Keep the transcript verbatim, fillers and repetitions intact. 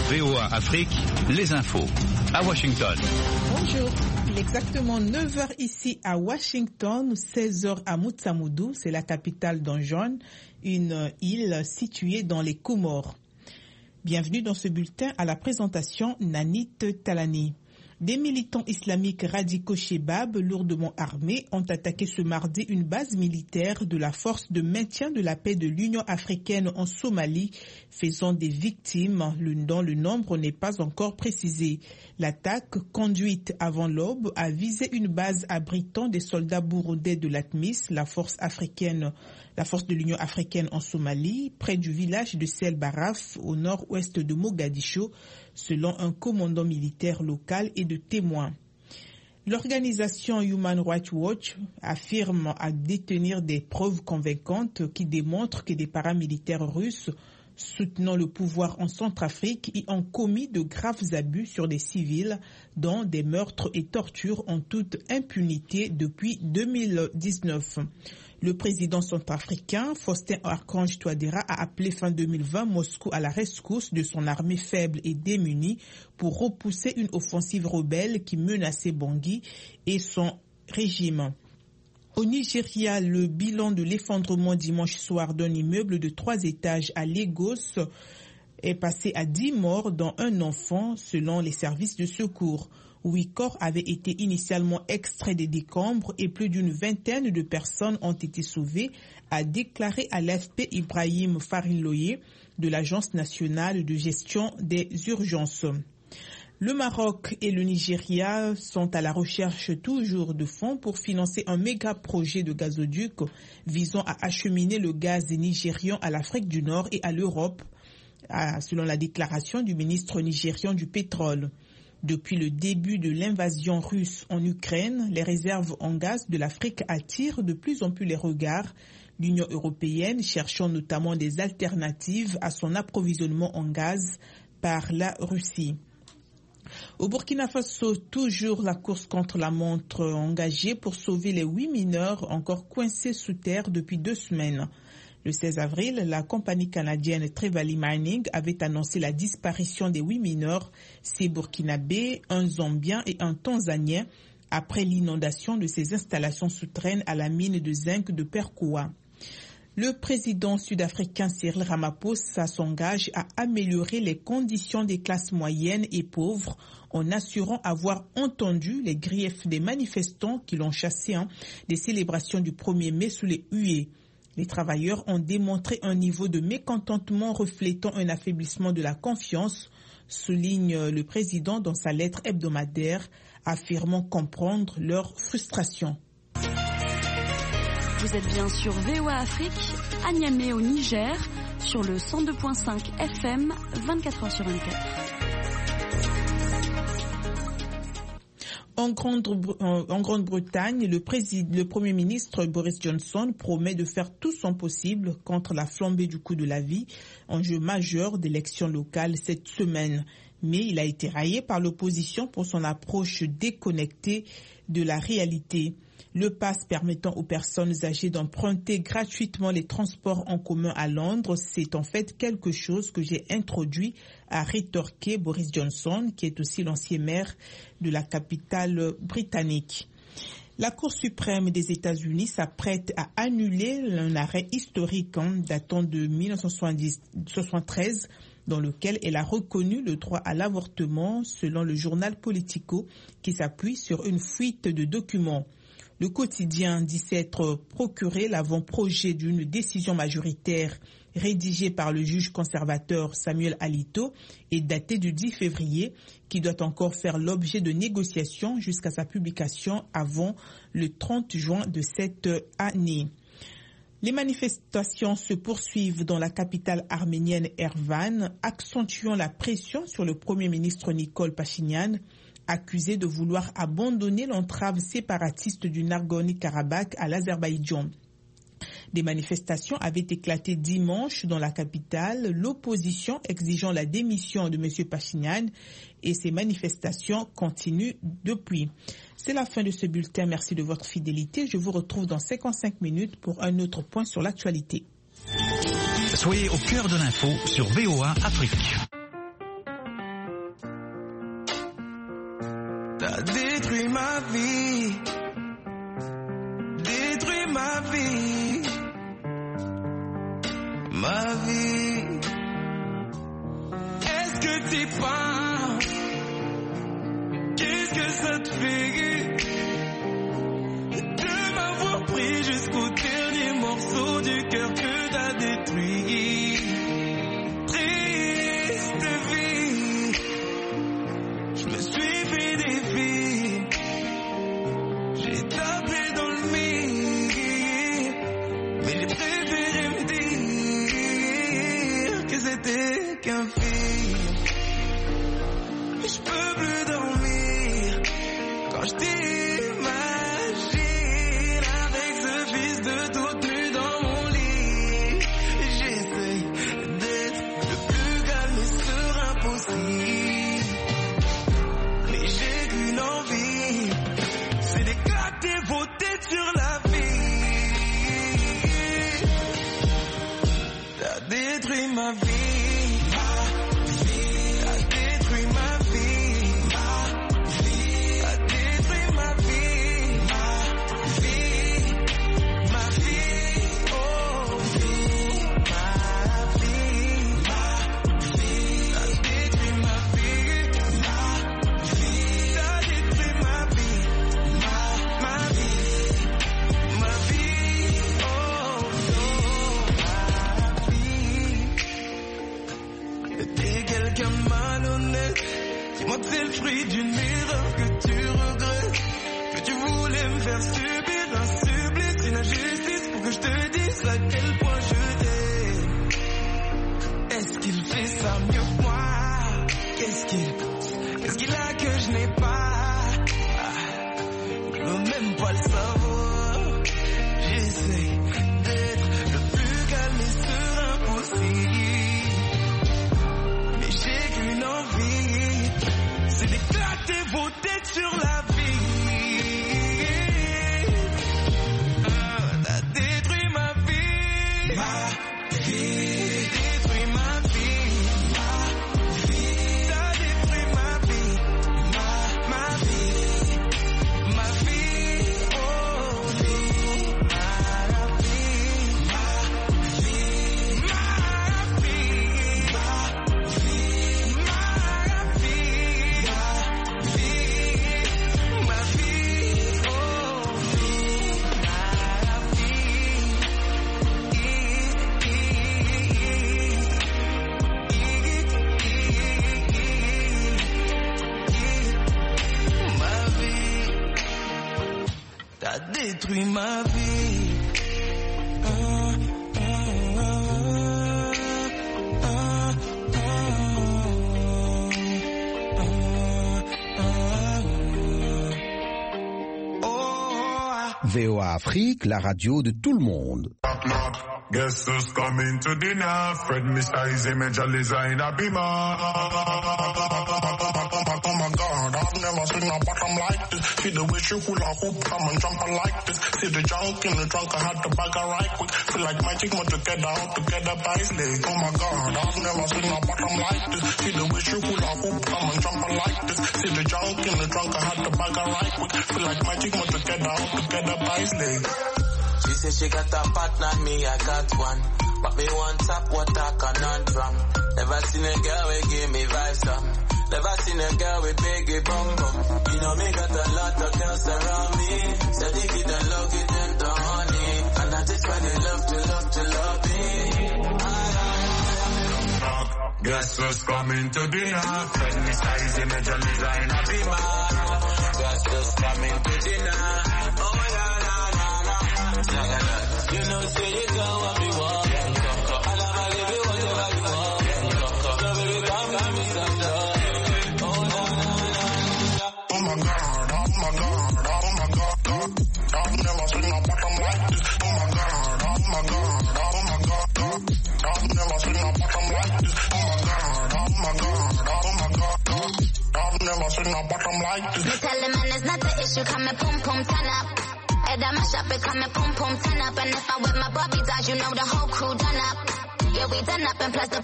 V O A Afrique, les infos à Washington. Bonjour, il est exactement neuf heures ici à Washington, seize heures à Mutsamudu, c'est la capitale d'Anjon, une île située dans les Comores. Bienvenue dans ce bulletin à la présentation Nanit Talani. Des militants islamiques radicaux Shebab, lourdement armés, ont attaqué ce mardi une base militaire de la force de maintien de la paix de l'Union africaine en Somalie, faisant des victimes dont le nombre n'est pas encore précisé. L'attaque, conduite avant l'aube, a visé une base abritant des soldats burundais de l'ATMIS, la force africaine, la force de l'Union africaine en Somalie, près du village de Sel Baraf, au nord-ouest de Mogadiscio, selon un commandant militaire local et de témoins. L'organisation Human Rights Watch affirme à détenir des preuves convaincantes qui démontrent que des paramilitaires russes soutenant le pouvoir en Centrafrique y ont commis de graves abus sur des civils, dont des meurtres et tortures en toute impunité depuis deux mille dix-neuf. Le président centrafricain, Faustin Archange Touadéra, a appelé fin deux mille vingt Moscou à la rescousse de son armée faible et démunie pour repousser une offensive rebelle qui menaçait Bangui et son régime. Au Nigeria, le bilan de l'effondrement dimanche soir d'un immeuble de trois étages à Lagos est passé à dix morts, dont un enfant, selon les services de secours. Huit corps avaient été initialement extraits des décombres et plus d'une vingtaine de personnes ont été sauvées, a déclaré à l'A F P Ibrahim Farinloye de l'Agence nationale de gestion des urgences. Le Maroc et le Nigeria sont à la recherche toujours de fonds pour financer un méga projet de gazoduc visant à acheminer le gaz nigérian à l'Afrique du Nord et à l'Europe, selon la déclaration du ministre nigérian du pétrole. Depuis le début de l'invasion russe en Ukraine, les réserves en gaz de l'Afrique attirent de plus en plus les regards. L'Union européenne cherchant notamment des alternatives à son approvisionnement en gaz par la Russie. Au Burkina Faso, toujours la course contre la montre engagée pour sauver les huit mineurs encore coincés sous terre depuis deux semaines. Le seize avril, la compagnie canadienne Trevally Mining avait annoncé la disparition des huit mineurs, six burkinabés, un zambien et un tanzanien, après l'inondation de ces installations souterraines à la mine de zinc de Perkoua. Le président sud-africain Cyril Ramaphosa s'engage à améliorer les conditions des classes moyennes et pauvres en assurant avoir entendu les griefs des manifestants qui l'ont chassé hein, des célébrations du premier mai sous les huées. Les travailleurs ont démontré un niveau de mécontentement reflétant un affaiblissement de la confiance, souligne le président dans sa lettre hebdomadaire, affirmant comprendre leur frustration. Vous êtes bien sur V O A Afrique, à Niamey au Niger, sur le cent deux virgule cinq F M, vingt-quatre heures sur vingt-quatre. En, Grande, en Grande-Bretagne, le, président, le Premier ministre Boris Johnson promet de faire tout son possible contre la flambée du coût de la vie, enjeu majeur d'élections locales cette semaine. Mais il a été raillé par l'opposition pour son approche déconnectée de la réalité. Le pass permettant aux personnes âgées d'emprunter gratuitement les transports en commun à Londres, c'est en fait quelque chose que j'ai introduit, a rétorqué Boris Johnson, qui est aussi l'ancien maire de la capitale britannique. La Cour suprême des États-Unis s'apprête à annuler un arrêt historique hein, datant de mille neuf cent soixante-treize, dans lequel elle a reconnu le droit à l'avortement, selon le journal Politico, qui s'appuie sur une fuite de documents. Le quotidien dit s'être procuré l'avant-projet d'une décision majoritaire rédigée par le juge conservateur Samuel Alito et datée du dix février, qui doit encore faire l'objet de négociations jusqu'à sa publication avant le trente juin de cette année. Les manifestations se poursuivent dans la capitale arménienne Erevan, accentuant la pression sur le Premier ministre Nikol Pachinian, accusé de vouloir abandonner l'entrave séparatiste du Nagorno-Karabakh à l'Azerbaïdjan. Des manifestations avaient éclaté dimanche dans la capitale, l'opposition exigeant la démission de M. Pachinian, et ces manifestations continuent depuis. C'est la fin de ce bulletin. Merci de votre fidélité. Je vous retrouve dans cinquante-cinq minutes pour un autre point sur l'actualité. Soyez au cœur de l'info sur V O A Afrique. ma vie. Est-ce que t'y penses? Qu'est-ce que ça te fait de m'avoir pris jusqu'au dernier morceau du cœur que t'as détruit? Triste vie, je me suis fait des vies, j'ai tapé dans le mire, mais j'ai préféré me dire que c'était qu'un film. Je peux plus dormir quand je t'imagine avec ce fils de toute nue dans mon lit. J'essaye d'être le plus calme et serein possible, mais j'ai qu'une envie, c'est d'éclater vos têtes sur la vie. T'as détruit ma vie. Dis-moi que c'est le fruit d'une erreur que tu regrettes, que tu voulais me faire subir un supplice, une injustice pour que je te dise à quel point je t'aime. Est-ce qu'il fait ça mieux que moi? Qu'est-ce qu'il, qu'est-ce qu'il a que je n'ai pas? Ah, je veux même pas le savoir. J'essaie d'être le plus calme et serein possible, mais j'ai qu'une envie, c'est d'éclater vos têtes sur la vie. Ah, t'as détruit ma vie, ma vie, détruit ma vie, ma vie, t'as détruit ma vie, ma, ma vie, ma vie, oh vie, ma vie, ma vie, ma vie, ma vie, ma vie. T'as détruit ma vie. Ah, ah, ah, ah, ah. V O A Afrique, la radio de tout le monde. Guess who's coming to dinner? Fred Mister his image a design a beamer. Oh my God, I've never seen a bottom like this. See the way she hula hoop, come and jump like this. See the junk in the trunk, I had to bag her right quick. Feel like magic, more together, all together by his leg. Oh my God, I've never seen a bottom like this. See the way she hula hoop, come and jump like this. See the junk in the trunk, I had to bag her right quick. Feel like magic, more together, all together by his leg. She said she got a partner, me I got one. But me want top water conundrum. Never seen a girl who give me vibes some. Never seen a girl with biggie bum bum. You know me got a lot of girls around me. So they get the love, get them the honey. And that is why they love to love to love me. Guess who's coming to dinner? Fred Mister his image a design a beamer. Guess who's coming to dinner? Oh yeah. You know, say you don't want me walk. And I'ma give you whatever you want. So baby, come give me some joy. Oh, no, no, no. Oh my God, oh my God, oh my God, God. I've never seen a bottom like this. Oh my God, oh my God, oh my God, God. I've never seen a bottom like this. Oh my God, oh my God, oh my God, God. I've never seen a bottom like this. Me tell him man it's not the issue, come and pum pum turn up. Head on my shop, it come and pum pum turn up. And if I'm with my Bobby dolls, you know the whole crew done up. Yeah, we done up and plus the